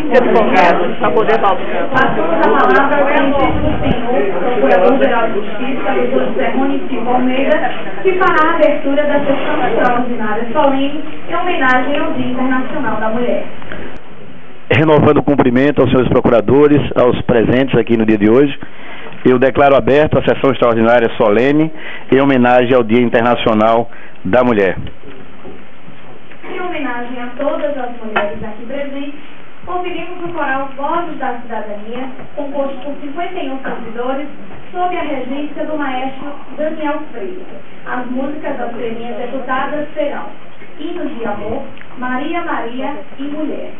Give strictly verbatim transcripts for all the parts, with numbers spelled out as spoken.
advogado, para poder voltar. Passamos a palavra ao excelentíssimo senhor, Procurador-Geral de Justiça, doutor José Ronifico Almeida, que fará a abertura da sessão extraordinária solene em homenagem ao Dia Internacional da Mulher. Renovando o cumprimento aos senhores procuradores, aos presentes aqui no dia de hoje, eu declaro aberta a sessão extraordinária solene em homenagem ao Dia Internacional da Mulher. Em homenagem a todas as mulheres aqui presentes, conferimos o coral Vozes da Cidadania, composto por cinquenta e um servidores, sob a regência do maestro Daniel Freire. As músicas a serem executadas serão Hinos de Amor, Maria, Maria e Mulher.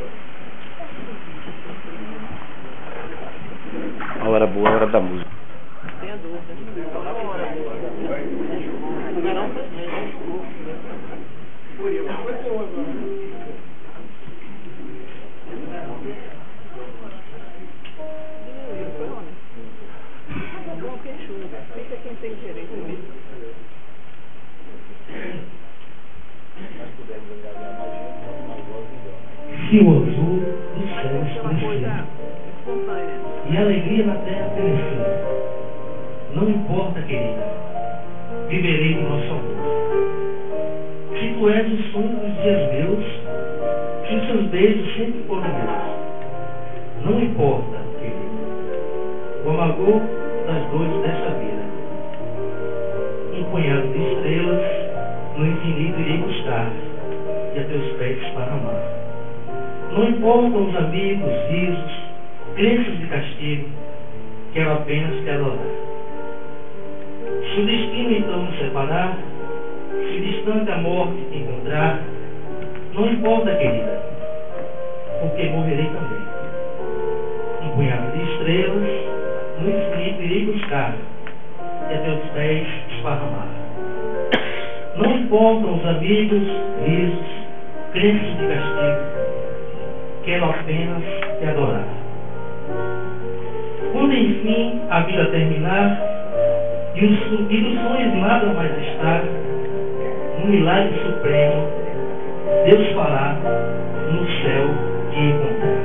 A hora boa é a hora da música. Sem dúvida. Rio azul do céu escureceu e a alegria na terra pereceu. Não importa, querida, viverei do nosso amor. Se tu és o sonho dos dias meus, se os seus beijos sempre foram meus. Não importa, querida, o amargor das dores desta vida. Um punhado de estrelas no infinito irei buscar e a teus pés esparramar. Não importam os amigos, risos, crenças de castigo, quero apenas te adorar. Se o destino então nos separar, se distante a morte te encontrar, não importa, querida, porque morrerei também. Um punhado de estrelas no infinito irei buscar e a teus pés esparramar. Não importam os amigos, risos, crenças de castigo, quero apenas te adorar. Quando enfim a vida terminar e, os, e dos sonhos nada mais estar, no milagre supremo Deus fará no céu te encontrar.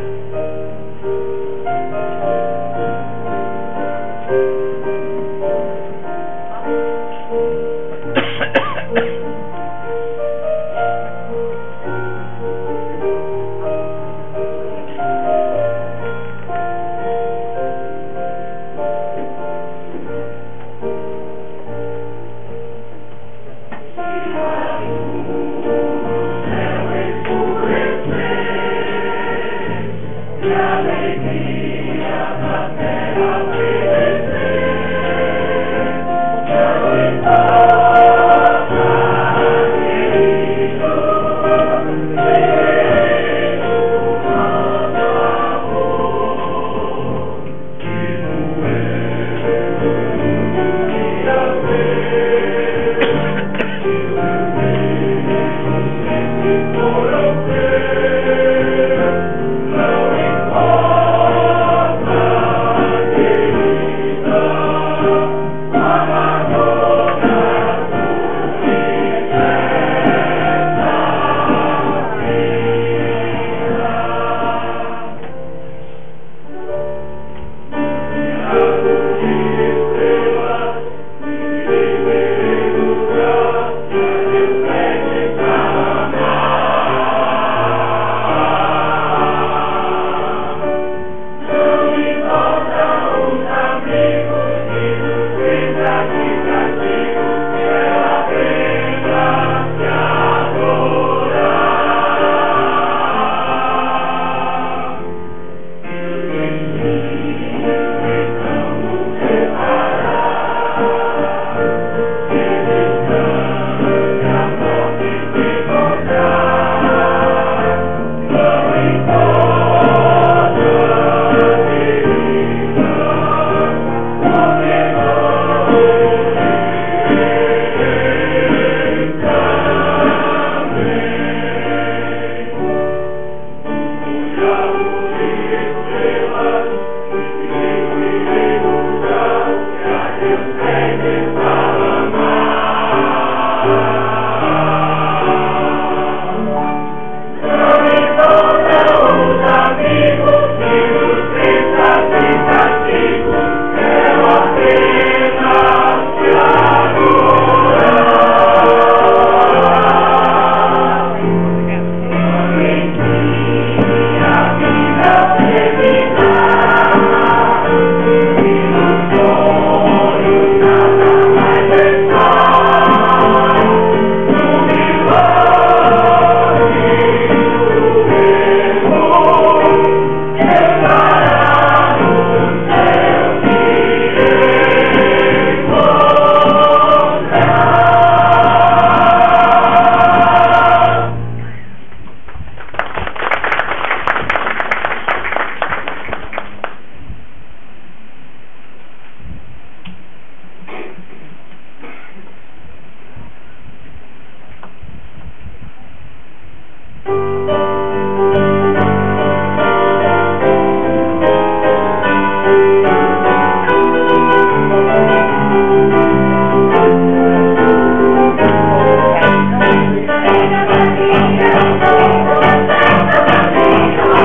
Não importa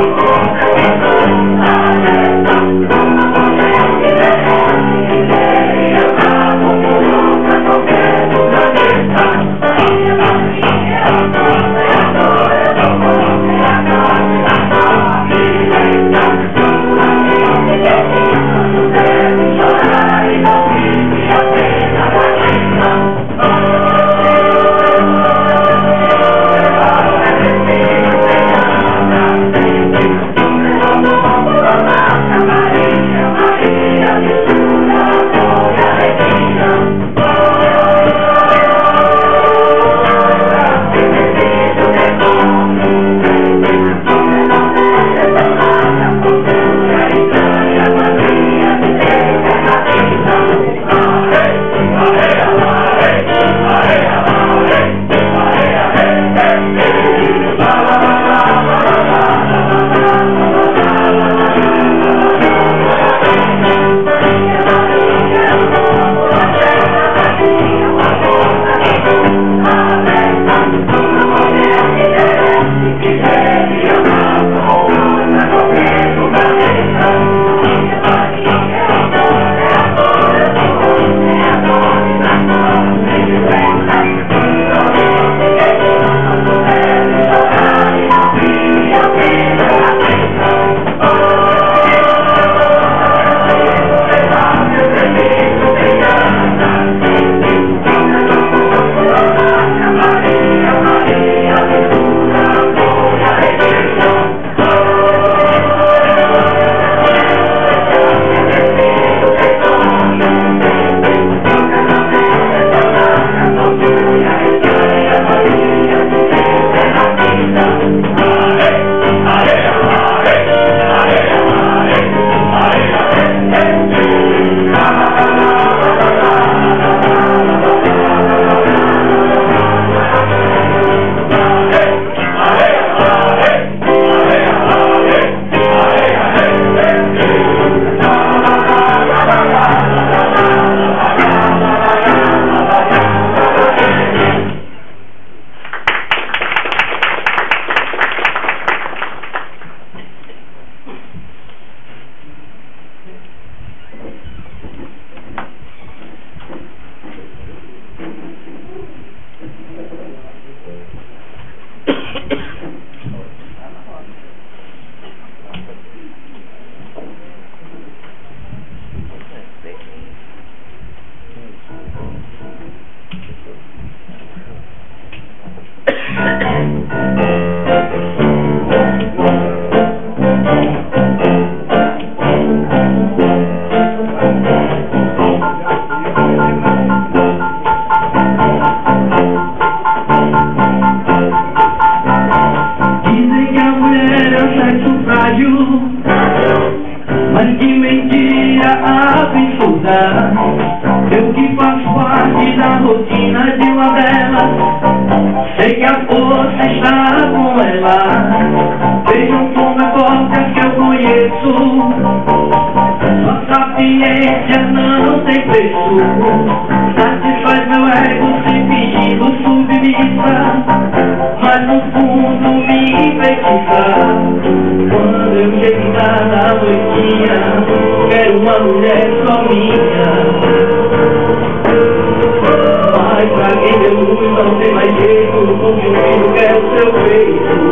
Mas que mentira absurda. Eu que faço parte da rotina de uma delas, sei que a força está com ela. Vejam como é forte as que eu conheço. Sua sapiência não tem preço. Satisfaz meu ego se fingindo submissa, mas no fundo me enfeitiça. Quando eu chego lá na noitinha, quero uma mulher só minha. Mas pra quem deu luz não tem mais jeito, porque o filho quer o seu peito.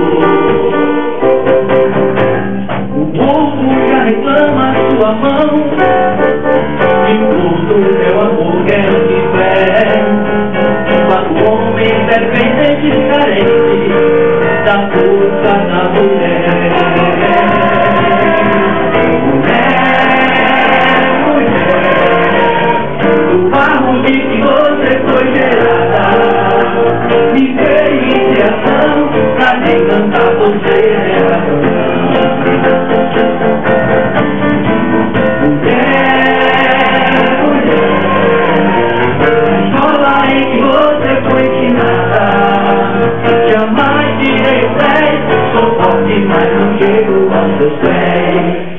O povo já reclama sua mão, e todo meu amor quer o que tiver. Mas o homem dependente e carente da força da mulher. Mulher, mulher, do barro de que você foi gerada, me dê inspiração pra te encantar você. Mulher, mulher, escola em que você foi ensinada, jamais tirei o pé, sou forte, mas não chego aos seus pés.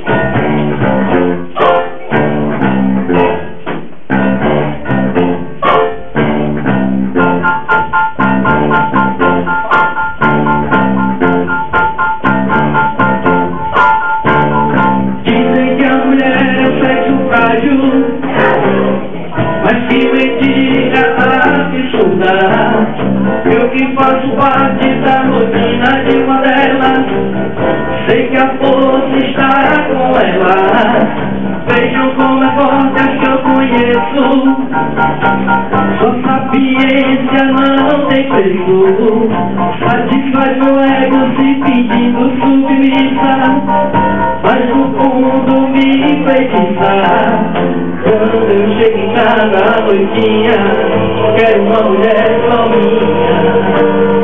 ela. Vejam como é forte as que eu conheço. Sua sapiência não tem preço. Satisfaz meu ego se pedindo submissa, mas no fundo me enfeitiçar. Quando eu chego em casa à noitinha, quero uma mulher só minha.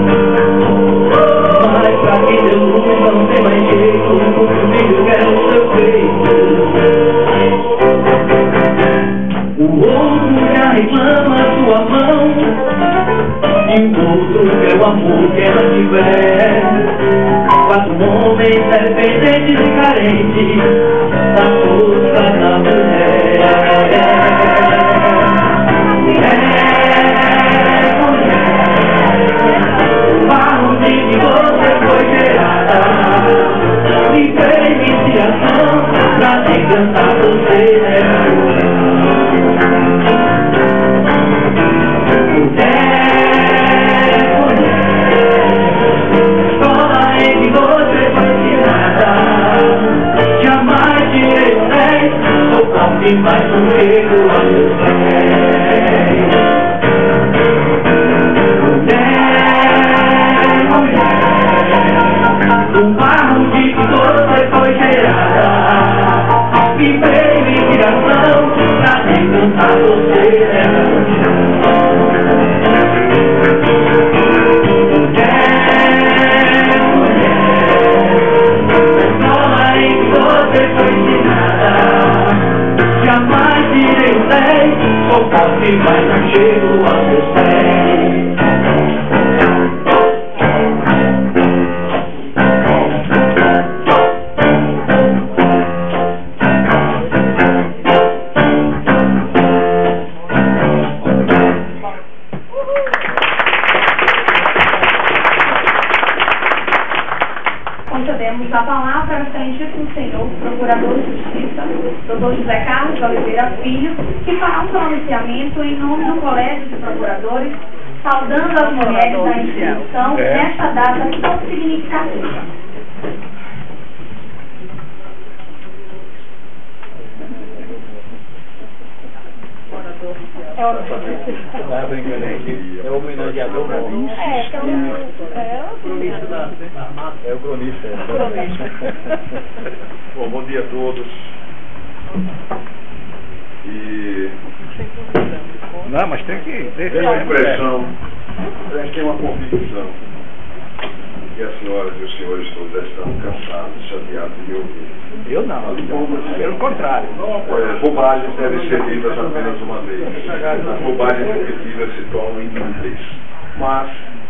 Mas pra quem deu luz não tem mais jeito, o meu filho quer o seu peito. O outro já reclama sua mão, e o outro quer o amor que ela tiver. Quatro homens dependentes e carentes da força da mulher. Mulher, mulher, o barro de que você foi gerada me fez iniciação pra encantar você, né? E mais um erro a meus pés. Mulher, mulher, o barro de que você foi gerada me veio inspiração pra encantar você nessa mulher, mulher, escola em que você foi ensinada. Jamais direi o dez, sou forte, mas não chego aos meus pés. Concedemos a palavra ao excelentíssimo senhor Procurador de Justiça, doutor José Carlos de Oliveira Filho, que fará um pronunciamento em nome do Colégio de Procuradores, saudando as mulheres da instituição nesta data tão significativa. É o homenageador cronista. É, é o cronista da armada. É o cronista. Bom, bom dia a todos. E... Não, mas tem que... Tem uma impressão, tem uma convicção que as senhoras e os senhores todos estão cansados, chateados de me ouvir. Eu não, pelo contrário. É, bobagens devem ser ditas apenas uma vez. As bobagens repetidas se tornam inúteis. Mas,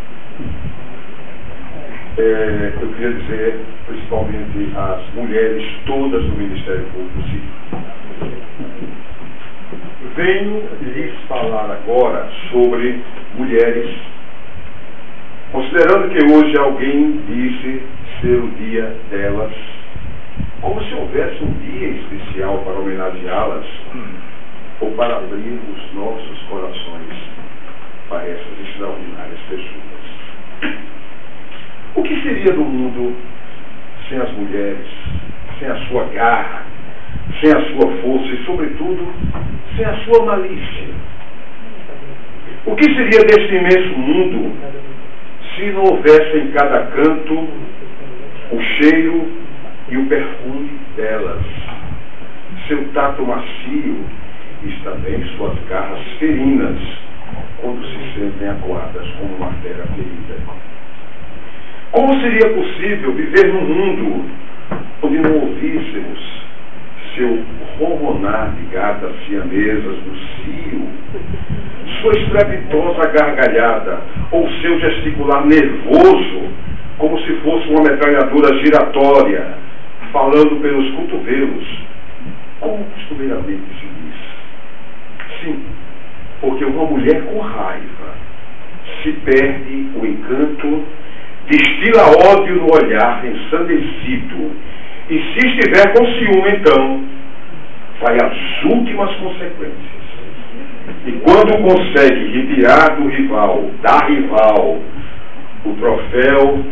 é, eu queria dizer, principalmente às mulheres todas do Ministério Público Civil, venho lhes falar agora sobre mulheres, considerando que hoje alguém disse ser o dia delas, como se houvesse um dia especial para homenageá-las ou para abrir os nossos corações para essas extraordinárias pessoas. O que seria do mundo sem as mulheres, sem a sua garra, sem a sua força e, sobretudo, sem a sua malícia? O que seria deste imenso mundo se não houvesse em cada canto o cheiro e o perfume delas, seu tato macio e também suas garras ferinas, quando se sentem acuadas como uma fera ferida? Como seria possível viver num mundo onde não ouvíssemos seu ronronar de gatas siamesas no cio, sua estrepitosa gargalhada ou seu gesticular nervoso, como se fosse uma metralhadora giratória, falando pelos cotovelos, como costumeiramente se diz? Sim, porque uma mulher com raiva se perde o encanto, destila ódio no olhar ensandecido, e se estiver com ciúme, então, vai às últimas consequências. E quando consegue retirar do rival, da rival, o troféu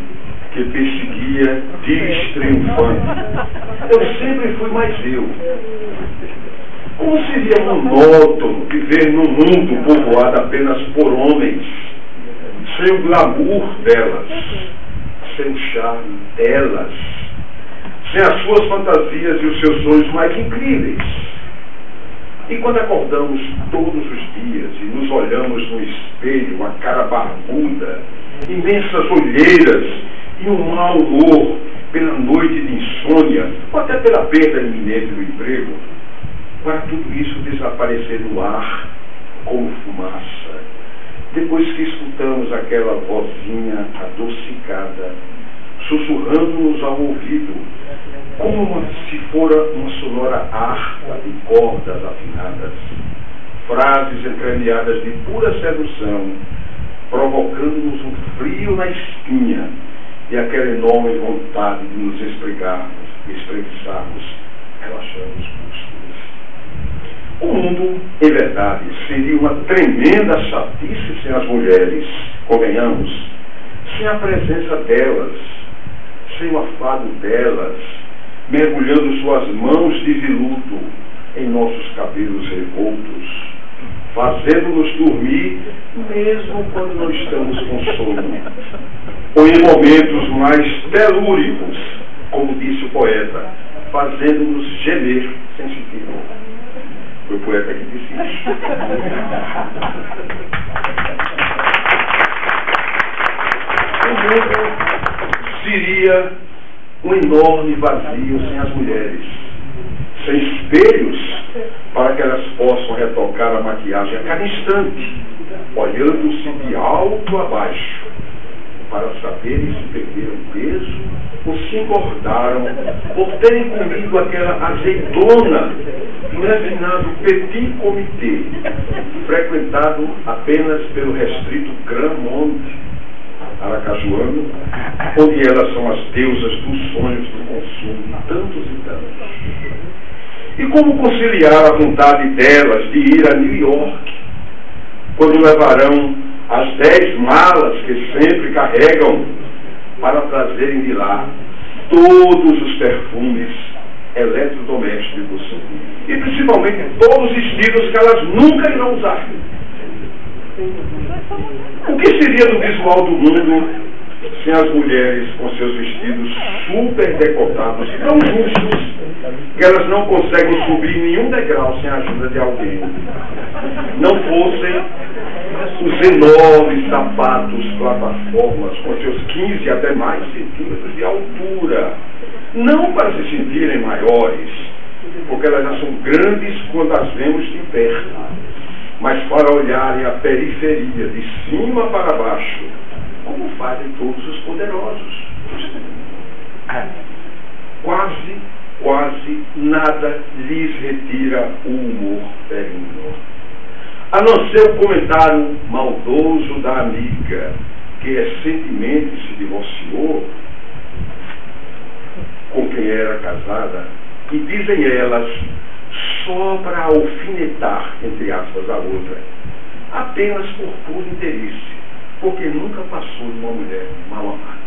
que perseguia, diz triunfante: eu sempre fui mais eu. Como seria monótono viver num mundo povoado apenas por homens, sem o glamour delas, sem o charme delas, sem as suas fantasias e os seus sonhos mais incríveis. E quando acordamos todos os dias e nos olhamos no espelho, uma cara barbuda, imensas olheiras e um mau humor pela noite de insônia, ou até pela perda iminente do emprego, para tudo isso desaparecer no ar como fumaça, depois que escutamos aquela vozinha adocicada, sussurrando-nos ao ouvido, como se fora uma sonora harpa de cordas afinadas, frases entremeadas de pura sedução, provocando-nos um frio na espinha e aquela enorme vontade de nos esfregarmos, espreguiçarmos, relaxando os músculos. O mundo, em verdade, seria uma tremenda chatice sem as mulheres, convenhamos, sem a presença delas, sem o afago delas, mergulhando suas mãos de veludo em nossos cabelos revoltos, fazendo-nos dormir mesmo quando não estamos com sono, ou em momentos mais telúricos, como disse o poeta, fazendo-nos gemer sem sentido. Foi o poeta que disse isso. O mundo seria um enorme vazio sem as mulheres, sem espelhos para que elas possam retocar a maquiagem a cada instante, olhando-se de alto a baixo, para saberem se perderam peso ou se engordaram por terem comido aquela azeitona do refinado petit comité, frequentado apenas pelo restrito Grand Monde aracajuano, onde elas são as deusas dos sonhos do consumo, tantos e tantos. E como conciliar a vontade delas de ir a New York, quando levarão as dez malas que sempre carregam para trazerem de lá todos os perfumes eletrodomésticos e principalmente todos os estilos que elas nunca irão usar? O que seria do visual do mundo sem as mulheres com seus vestidos super decotados e tão justos que elas não conseguem subir nenhum degrau sem a ajuda de alguém? Não fossem os enormes sapatos plataformas com seus quinze até mais centímetros de altura, não para se sentirem maiores, porque elas já são grandes quando as vemos de perto, mas para olharem a periferia de cima para baixo, como fazem todos os poderosos. Quase, quase nada lhes retira o humor feminino, a não ser o comentário maldoso da amiga que recentemente se divorciou com quem era casada, e dizem elas, só para alfinetar, entre aspas, a outra, apenas por puro interesse, porque nunca passou de uma mulher mal amada.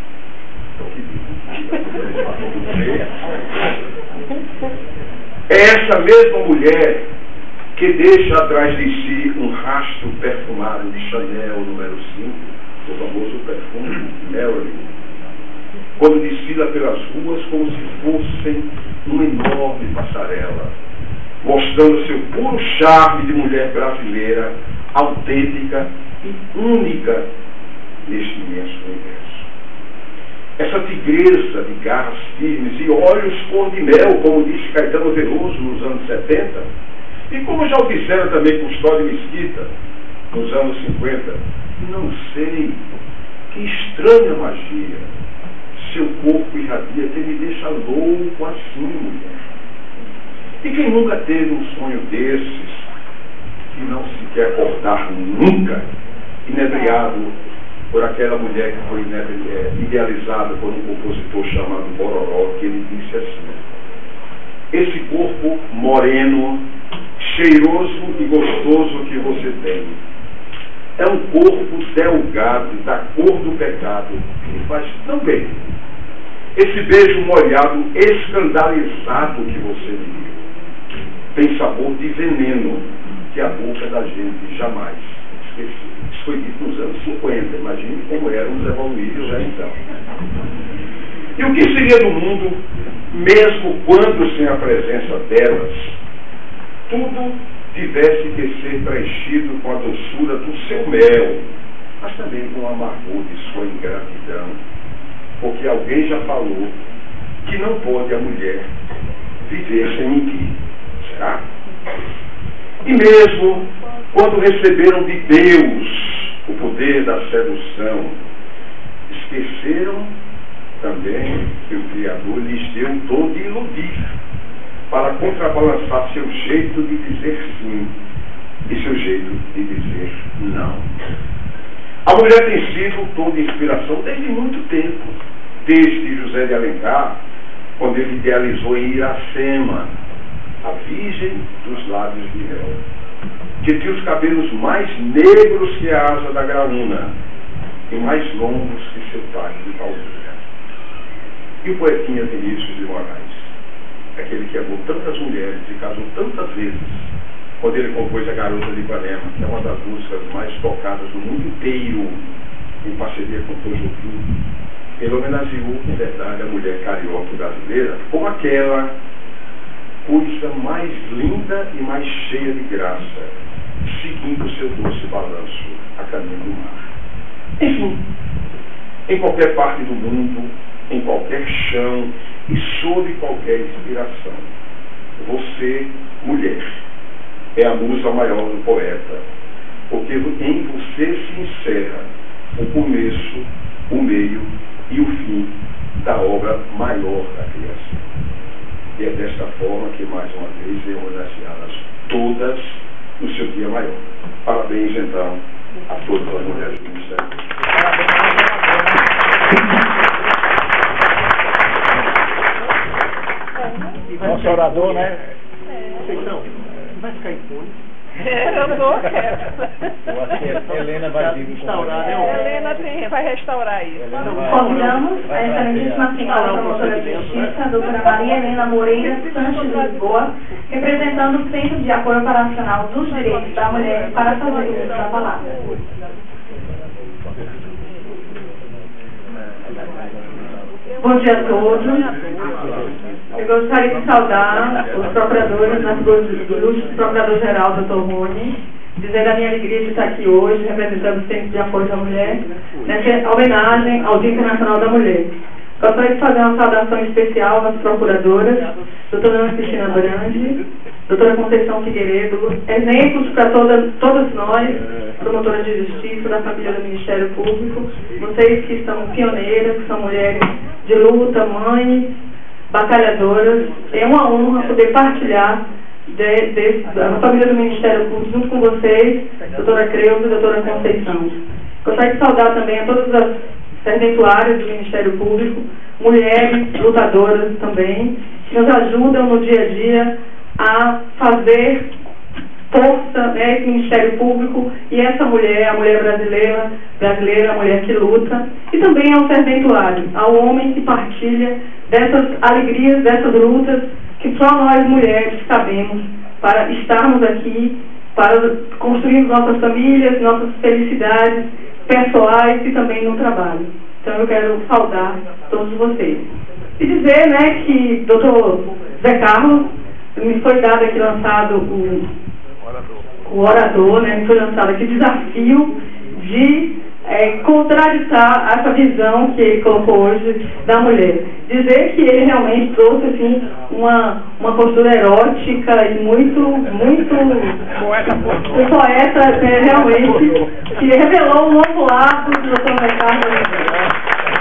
É essa mesma mulher que deixa atrás de si um rastro perfumado de Chanel número cinco, o famoso perfume Marilyn, quando desfila pelas ruas como se fossem uma enorme passarela, mostrando seu puro charme de mulher brasileira, autêntica e única neste imenso universo. Essa tigresa de garras firmes e olhos cor de mel, como disse Caetano Veloso nos anos setenta, e como já o disseram também Custódio Mesquita nos anos cinquenta, não sei, que estranha magia, seu corpo irradia que me deixa louco assim, mulher. E quem nunca teve um sonho desses, que não se quer acordar nunca, inebriado por aquela mulher que foi idealizada por um compositor chamado Bororó, que ele disse assim: esse corpo moreno, cheiroso e gostoso que você tem, é um corpo delgado da cor do pecado que me faz tão bem. Esse beijo molhado, escandalizado que você me deu, tem sabor de veneno que a boca da gente jamais esqueceu. Isso foi dito nos anos cinquenta, imagine como éramos evoluídos já então. E o que seria do mundo, mesmo quando sem a presença delas, tudo tivesse que ser preenchido com a doçura do seu mel, mas também com o amargor de sua ingratidão? Porque alguém já falou que não pode a mulher viver sem mentir. Será? E mesmo quando receberam de Deus o poder da sedução, esqueceram também que o Criador lhes deu o dom de iludir, para contrabalançar seu jeito de dizer sim e seu jeito de dizer não. A mulher tem sido o tom de inspiração desde muito tempo, desde José de Alencar, quando ele idealizou em Iracema, a virgem dos lábios de mel, que tinha os cabelos mais negros que a asa da graúna e mais longos que seu talho de palmeira. E o poetinha Vinícius de Moraes, aquele que amou tantas mulheres e casou tantas vezes, quando ele compôs A Garota de Ipanema, que é uma das músicas mais tocadas no mundo inteiro, em parceria com Tom Jobim, ele homenageou, em verdade, a mulher carioca brasileira como aquela coisa mais linda e mais cheia de graça, seguindo seu doce balanço a caminho do mar. Enfim, em qualquer parte do mundo, em qualquer chão e sob qualquer inspiração, você, mulher, é a musa maior do poeta, porque em você se encerra o começo, o meio e o fim da obra maior da criação. E é desta forma que, mais uma vez, eu homenageá-las todas no seu dia maior. Parabéns, então, a todas as mulheres do Ministério. Nosso orador, né? Conceição, vai ficar impune? Eu tô quieta. Eu acho que a Helena vai vir instaurar, né? A Helena tem, vai restaurar isso. Convidamos a excelentíssima senhora promotora de justiça, a doutora Maria Helena Moreira Sanches Lisboa, representando o Centro de Apoio Operacional dos Direitos da Mulher, para fazer uso da palavra. Bom dia a todos. Eu gostaria de saudar os procuradores, na figura do Procurador-Geral, doutor Rony, dizer a minha alegria de estar aqui hoje, representando o Centro de Apoio à Mulher, nessa homenagem ao Dia Internacional da Mulher. Gostaria de fazer uma saudação especial às procuradoras, doutora Ana Cristina Brandi, doutora Conceição Figueiredo, exemplos para todas, todas nós, promotoras de justiça, da família do Ministério Público, vocês que são pioneiras, que são mulheres de luta, mães, batalhadoras. É uma honra poder partilhar de, de, da família do Ministério Público junto com vocês, doutora Creuza e doutora Conceição. Gostaria de saudar também a todas as serventuárias do Ministério Público, mulheres lutadoras também, que nos ajudam no dia a dia a fazer força, né, esse Ministério Público e essa mulher, a mulher brasileira, brasileira, a mulher que luta, e também ao serventuário, ao homem que partilha dessas alegrias, dessas lutas que só nós mulheres sabemos para estarmos aqui, para construir nossas famílias, nossas felicidades pessoais e também no trabalho. Então eu quero saudar todos vocês. E dizer, né, que doutor Zé Carlos, me foi dado aqui lançado o, o orador, né, me foi lançado aqui o desafio de é, contraditar essa visão que ele colocou hoje da mulher. Dizer que ele realmente trouxe assim, uma, uma postura erótica e muito, muito um poeta, né, realmente, que revelou um novo lado do doutor Zé Carlos.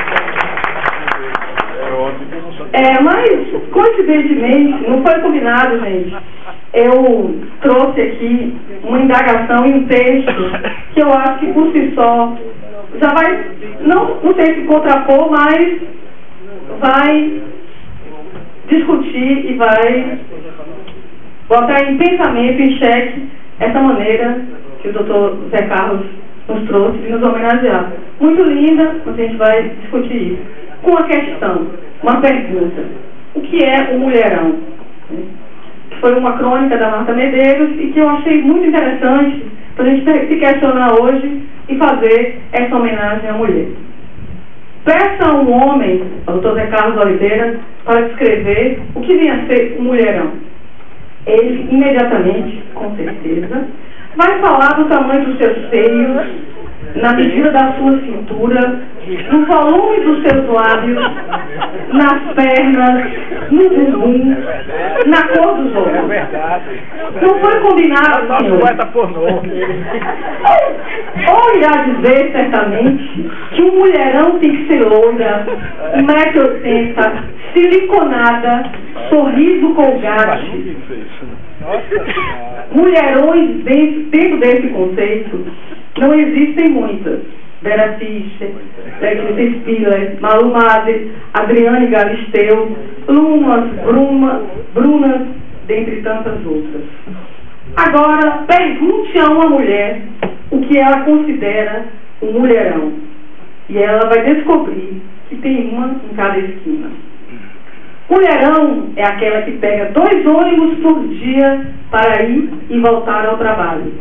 É, mas, coincidentemente, não foi combinado, gente, eu trouxe aqui uma indagação em um texto que eu acho que por si só já vai, não, não sei se contrapor, mas vai discutir e vai botar em pensamento, em xeque, essa maneira que o doutor Zé Carlos nos trouxe de nos homenagear. Muito linda, a gente vai discutir isso. Com uma questão, uma pergunta. O que é o mulherão? Foi uma crônica da Marta Medeiros e que eu achei muito interessante para a gente se questionar hoje e fazer essa homenagem à mulher. Peça a um homem, o doutor Zé Carlos Oliveira, para descrever o que vinha a ser um mulherão. Ele, imediatamente, com certeza, vai falar do tamanho dos seus seios, na medida da sua cintura, no volume dos seus lábios, nas pernas, no bumbum, na cor dos olhos. É verdade. Não foi combinado, Nosso poeta pornô. Ou irá dizer, certamente, que um mulherão tem que ser loura, um metro e oitenta, siliconada, sorriso colgate. Mulherões dentro, dentro desse conceito não existem muitas. Vera Fischer, Letícia Spiller, Malu Madre, Adriane Galisteu, Lumas, Bruma, Brunas, dentre tantas outras. Agora, pergunte a uma mulher o que ela considera um mulherão. E ela vai descobrir que tem uma em cada esquina. Mulherão é aquela que pega dois ônibus por dia para ir e voltar ao trabalho.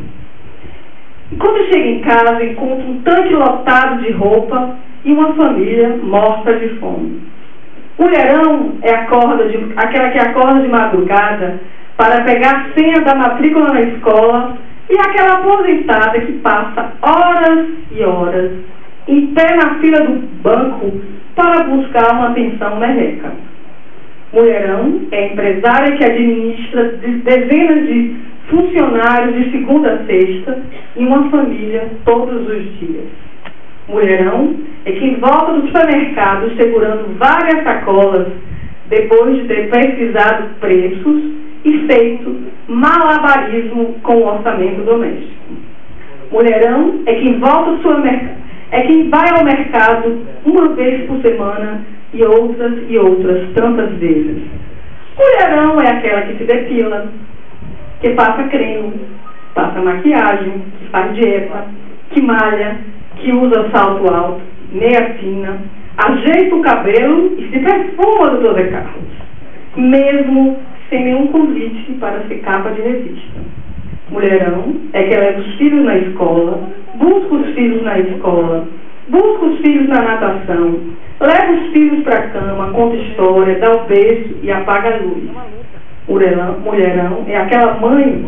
E quando chega em casa, encontra um tanque lotado de roupa e uma família morta de fome. Mulherão é acorda de, aquela que acorda de madrugada para pegar a senha da matrícula na escola e aquela aposentada que passa horas e horas em pé na fila do banco para buscar uma pensão merreca. Mulherão é a empresária que administra dezenas de funcionários de segunda a sexta em uma família todos os dias. Mulherão é quem volta do supermercado segurando várias sacolas depois de ter pesquisado preços e feito malabarismo com o orçamento doméstico. Mulherão é quem volta do supermercado, é quem vai ao mercado uma vez por semana e outras e outras tantas vezes. Mulherão é aquela que se depila, que passa creme, passa maquiagem, que faz dieta, que malha, que usa salto alto, meia fina, ajeita o cabelo e se perfuma, doutor Zé Carlos, mesmo sem nenhum convite para ser capa de revista. Mulherão é que leva os filhos na escola, busca os filhos na escola, busca os filhos na natação, leva os filhos para a cama, conta história, dá um beijo e apaga a luz. Mulherão, mulherão é aquela mãe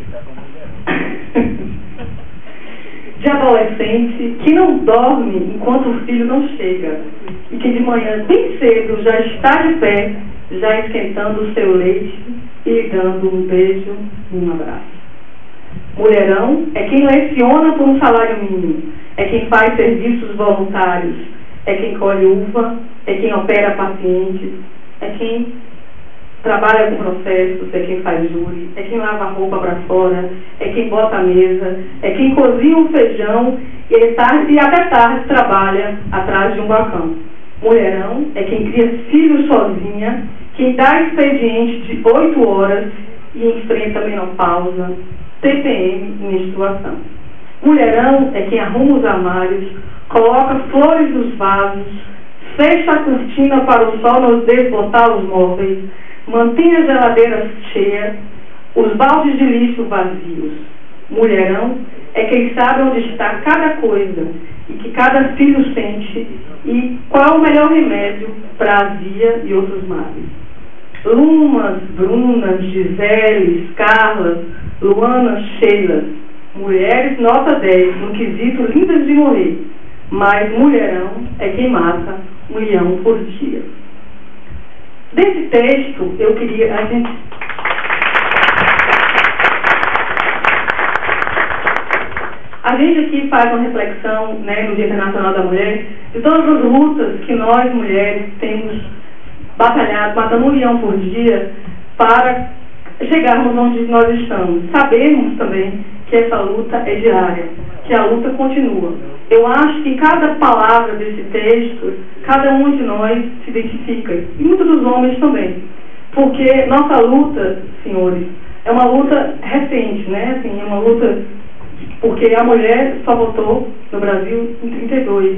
de adolescente que não dorme enquanto o filho não chega e que de manhã bem cedo já está de pé, já esquentando o seu leite e lhe dando um beijo e um abraço. Mulherão é quem leciona por um salário mínimo, é quem faz serviços voluntários, é quem colhe uva, é quem opera pacientes, é quem trabalha com processos, é quem faz júri, é quem lava a roupa para fora, é quem bota a mesa, é quem cozinha um feijão e, tarde, e até tarde trabalha atrás de um balcão. Mulherão é quem cria filhos sozinha, quem dá expediente de oito horas e enfrenta menopausa, T P M e menstruação. Mulherão é quem arruma os armários, coloca flores nos vasos, fecha a cortina para o sol não desbotar os móveis, mantém a geladeira cheia, os baldes de lixo vazios. Mulherão é quem sabe onde está cada coisa e que cada filho sente e qual é o melhor remédio para a azia e outros males. Lumas, Brunas, Giseles, Carlas, Luanas, Sheilas, mulheres nota dez no quesito lindas de morrer, mas mulherão é quem mata um leão por dia. Desse texto, eu queria... A gente, a gente aqui faz uma reflexão, né, no Dia Internacional da Mulher, de todas as lutas que nós, mulheres, temos batalhado, matando um leão por dia, para chegarmos onde nós estamos. Sabemos também que essa luta é diária, que a luta continua. Eu acho que cada palavra desse texto, cada um de nós se identifica, e muitos dos homens também, porque nossa luta, senhores, é uma luta recente, né? Assim, é uma luta porque a mulher só votou no Brasil em trinta e dois.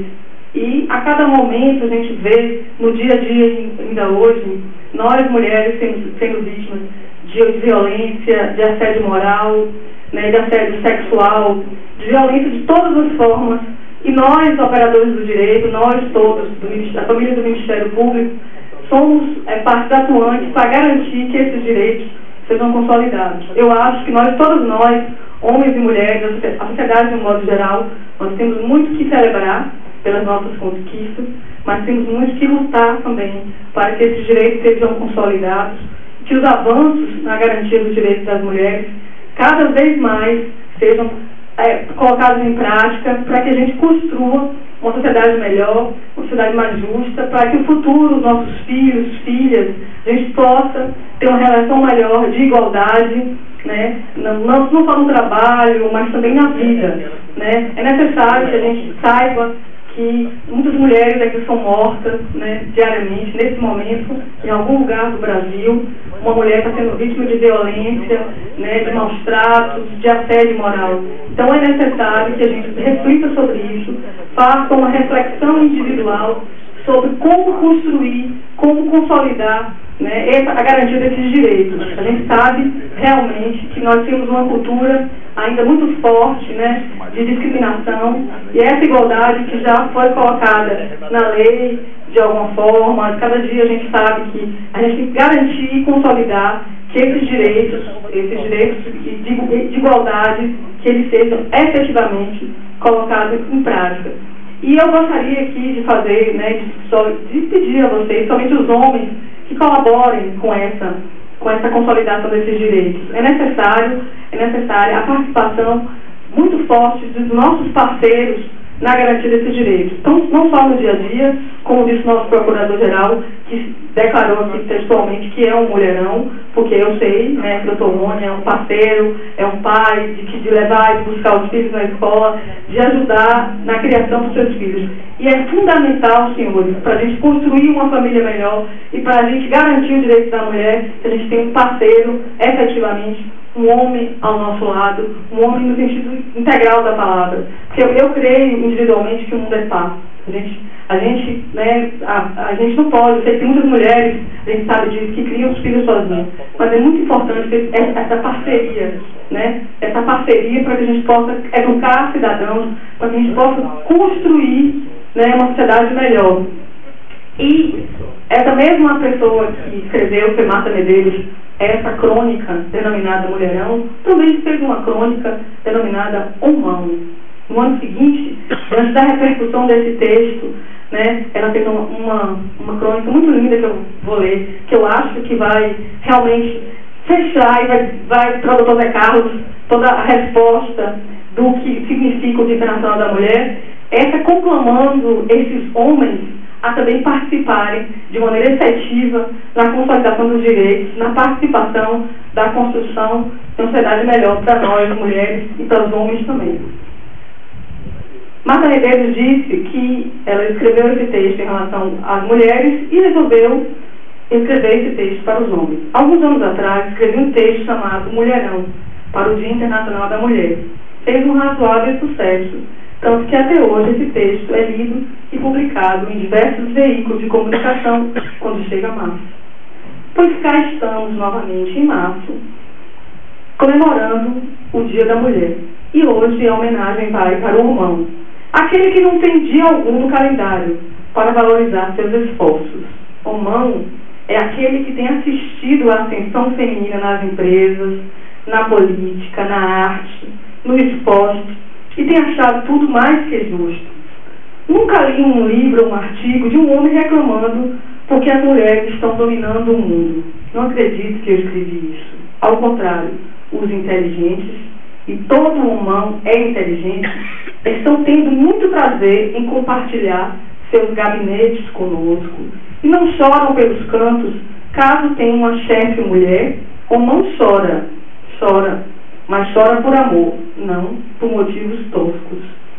E a cada momento a gente vê, no dia a dia, ainda hoje, nós mulheres sendo, sendo vítimas de violência, de assédio moral, né, de assédio sexual, de violência de todas as formas. E nós, operadores do direito, nós todos, do, da família do Ministério Público, somos é, parte atuante para garantir que esses direitos sejam consolidados. Eu acho que nós, todos nós, homens e mulheres, a sociedade de um modo geral, nós temos muito que celebrar pelas nossas conquistas, mas temos muito que lutar também para que esses direitos sejam consolidados, que os avanços na garantia dos direitos das mulheres cada vez mais sejam é, colocados em prática para que a gente construa uma sociedade melhor, uma sociedade mais justa, para que no futuro os nossos filhos, filhas, a gente possa ter uma relação melhor de igualdade, né? não, não, não só no trabalho, mas também na vida. Né? É necessário que a gente saiba que muitas mulheres aqui são mortas, né, diariamente, nesse momento, em algum lugar do Brasil, uma mulher está sendo vítima de violência, né, de maus tratos, de assédio moral. Então é necessário que a gente reflita sobre isso, faça uma reflexão individual sobre como construir, como consolidar, né, essa, a garantia desses direitos. A gente sabe realmente que nós temos uma cultura ainda muito forte, né, de discriminação, e essa igualdade que já foi colocada na lei de alguma forma, cada dia a gente sabe que a gente tem que garantir e consolidar que esses direitos, esses direitos de, de, de igualdade, que eles sejam efetivamente colocados em prática. E eu gostaria aqui de fazer, né, de, só, de pedir a vocês, somente os homens, que colaborem com essa, com essa consolidação desses direitos. É necessário, é necessária a participação muito forte dos nossos parceiros na garantia desses direitos. Então, não só no dia a dia, como disse o nosso procurador-geral, que declarou aqui textualmente que é um mulherão, porque eu sei, né, que o doutor Rony é um parceiro, é um pai, de, que de levar e buscar os filhos na escola, de ajudar na criação dos seus filhos. E é fundamental, senhores, para a gente construir uma família melhor e para a gente garantir os direitos da mulher, que a gente tem um parceiro, efetivamente, um homem ao nosso lado, um homem no sentido integral da palavra. Porque eu, eu creio individualmente que o mundo é par. A gente, a gente, né, a, a gente não pode, eu sei que tem muitas mulheres, a gente sabe disso, que criam os filhos sozinhas, mas é muito importante ter essa parceria, né, essa parceria para que a gente possa educar cidadãos, para que a gente possa construir, né, uma sociedade melhor. E essa mesma pessoa que escreveu, foi Marta Medeiros, essa crônica denominada Mulherão, também fez uma crônica denominada Homão. No ano seguinte, antes da repercussão desse texto, né, ela fez uma, uma, uma crônica muito linda que eu vou ler, que eu acho que vai realmente fechar e vai, vai para o doutor Zé Carlos toda a resposta do que significa o Dia Internacional da Mulher, essa conclamando esses homens a também participarem de maneira efetiva na consolidação dos direitos, na participação da construção de uma sociedade melhor para nós, mulheres, e para os homens também. Marta Medeiros disse que ela escreveu esse texto em relação às mulheres e resolveu escrever esse texto para os homens. Alguns anos atrás, escrevi um texto chamado Mulherão, para o Dia Internacional da Mulher. Fez um razoável sucesso, tanto que até hoje esse texto é lido e publicado em diversos veículos de comunicação quando chega a março. Pois cá estamos novamente em março, comemorando o Dia da Mulher. E hoje a homenagem vai para o Homão, aquele que não tem dia algum no calendário para valorizar seus esforços. Homão é aquele que tem assistido à ascensão feminina nas empresas, na política, na arte, no esporte, e tem achado tudo mais que justo. Nunca li um livro ou um artigo de um homem reclamando porque as mulheres estão dominando o mundo. Não acredito que eu escrevi isso. Ao contrário, os inteligentes, e todo humano é inteligente, estão tendo muito prazer em compartilhar seus gabinetes conosco e não choram pelos cantos caso tenha uma chefe mulher, ou não chora, chora, mas chora por amor, não por motivos toscos.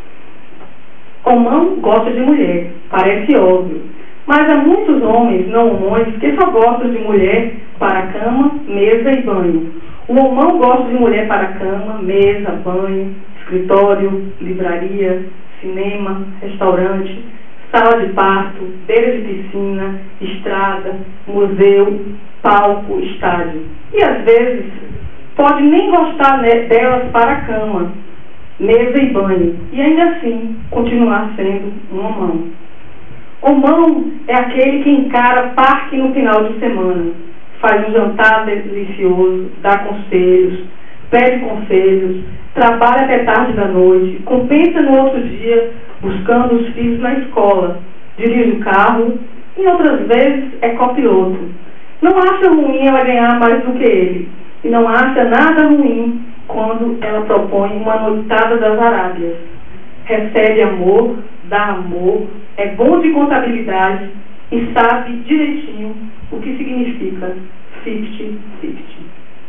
Homão gosta de mulher, parece óbvio, mas há muitos homens não homões que só gostam de mulher para a cama, mesa e banho. O homão gosta de mulher para a cama, mesa, banho, escritório, livraria, cinema, restaurante, sala de parto, beira de piscina, estrada, museu, palco, estádio. E às vezes pode nem gostar delas para a cama, mesa e banho, e ainda assim continuar sendo uma mão. O mão é aquele que encara parque no final de semana, faz um jantar delicioso, dá conselhos, pede conselhos, trabalha até tarde da noite, compensa no outro dia buscando os filhos na escola, dirige o carro e outras vezes é copiloto. Não acha ruim ela ganhar mais do que ele e não acha nada ruim quando ela propõe uma noitada das Arábias. Recebe amor, dá amor, é bom de contabilidade e sabe direitinho o que significa cinquenta cinquenta.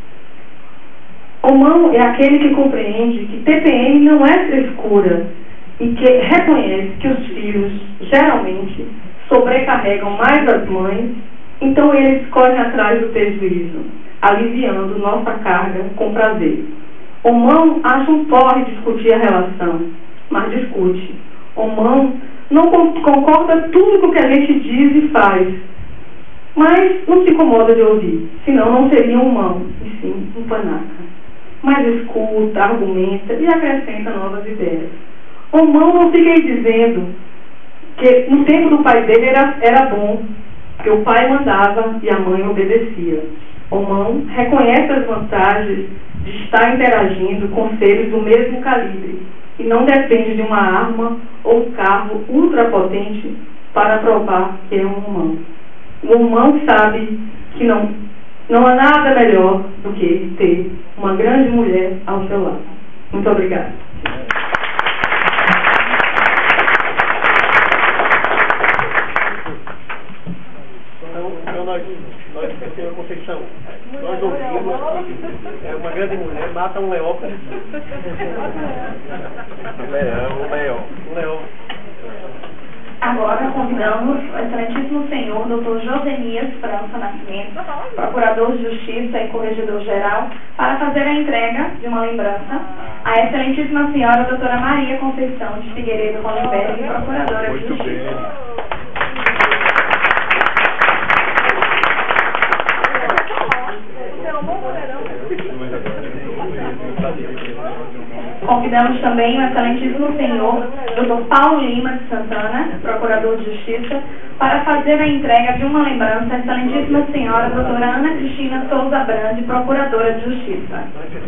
O mão é aquele que compreende que T P M não é frescura e que reconhece que os filhos geralmente sobrecarregam mais as mães, então eles correm atrás do prejuízo, aliviando nossa carga com prazer. O mão acha um porre discutir a relação, mas discute. O mão não concorda tudo com o que a gente diz e faz, mas não se incomoda de ouvir, senão não seria um mão, e sim um panaca. Mas escuta, argumenta e acrescenta novas ideias. O mão não fica aí dizendo que no tempo do pai dele era, era bom, que o pai mandava e a mãe obedecia. O mão reconhece as vantagens de estar interagindo com seres do mesmo calibre e não depende de uma arma ou um carro ultrapotente para provar que é um humano. O humano sabe que não, não há nada melhor do que ter uma grande mulher ao seu lado. Muito obrigada. Então, então nós, nós, senhora Conceição, nós ouvimos que é uma grande mulher mata um leão. Um leão, um leão, um leão. Agora convidamos o excelentíssimo senhor doutor Josenias França Nascimento, procurador de Justiça e corregedor-geral, para fazer a entrega de uma lembrança à excelentíssima senhora doutora Maria Conceição de Figueiredo Hollenberg, procuradora de Justiça. Bem. Convidamos também o excelentíssimo senhor doutor Paulo Lima de Santana, procurador de Justiça, para fazer a entrega de uma lembrança à excelentíssima senhora doutora Ana Cristina Souza Brande, procuradora de Justiça.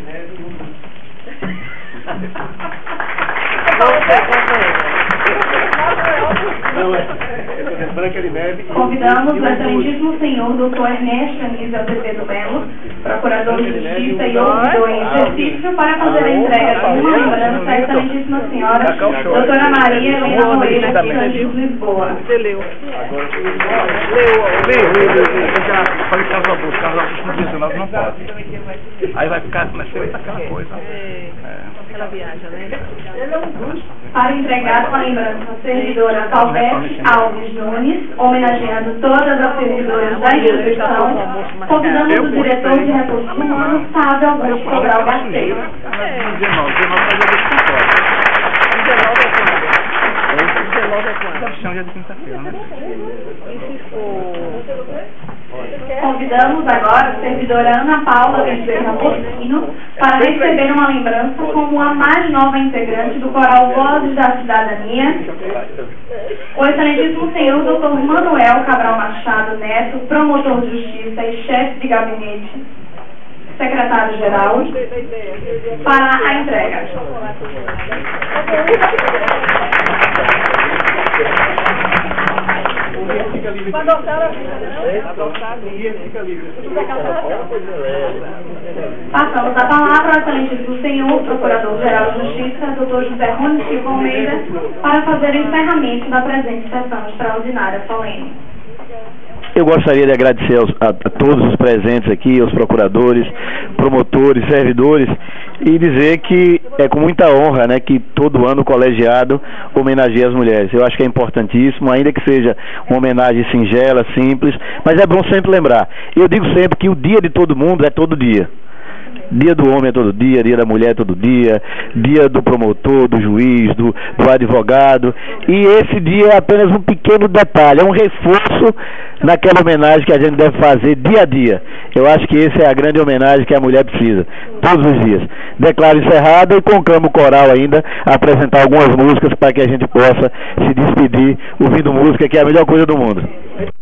Não, é, é Branca de Neve. Convidamos o excelentíssimo senhor doutor Ernesto Anísio Azevedo Melo, procurador de Justiça e ouvidor em exercício, para fazer a entrega de uma lembrança à excelentíssima senhora doutora Maria Helena Moreira, aqui de Lisboa. Você leu. Leu, leu, leu. Já falei que Carlos Augusto, Carlos Augusto não diz, não pode. Aí vai ficar, começou aquela coisa. Aquela viagem, né? Para entregar uma lembrança à servidora Talvete Alves Nunes, homenageando todas as servidoras da instituição, convidamos o diretor de recursos humanos, Sábio Augusto Cabral Garceiro. dezenove, dezenove faz a vez dezenove é quando? dezenove é quando? Deve ser um dia de quinta-feira, né? E se for... Convidamos agora a servidora Ana Paula Bezerra Porcino para receber uma lembrança como a mais nova integrante do Coral Vozes da Cidadania, o excelentíssimo senhor doutor Manuel Cabral Machado Neto, promotor de justiça e chefe de gabinete, secretário-geral, para a entrega. Quando adotar a vida, né? Adotar a vida. Passamos a palavra ao excelentíssimo senhor Procurador-Geral de Justiça, doutor José Rony Silva Almeida, para fazer o encerramento da presente sessão extraordinária solene. Eu gostaria de agradecer aos, a, a todos os presentes aqui, aos procuradores, promotores, servidores, e dizer que é com muita honra, né, que todo ano o colegiado homenageia as mulheres. Eu acho que é importantíssimo, ainda que seja uma homenagem singela, simples, mas é bom sempre lembrar. Eu digo sempre que o dia de todo mundo é todo dia. Dia do homem é todo dia, dia da mulher é todo dia, dia do promotor, do juiz, do, do advogado. E esse dia é apenas um pequeno detalhe, é um reforço naquela homenagem que a gente deve fazer dia a dia. Eu acho que essa é a grande homenagem que a mulher precisa, todos os dias. Declaro encerrado e conclamo o coral ainda a apresentar algumas músicas para que a gente possa se despedir ouvindo música, que é a melhor coisa do mundo.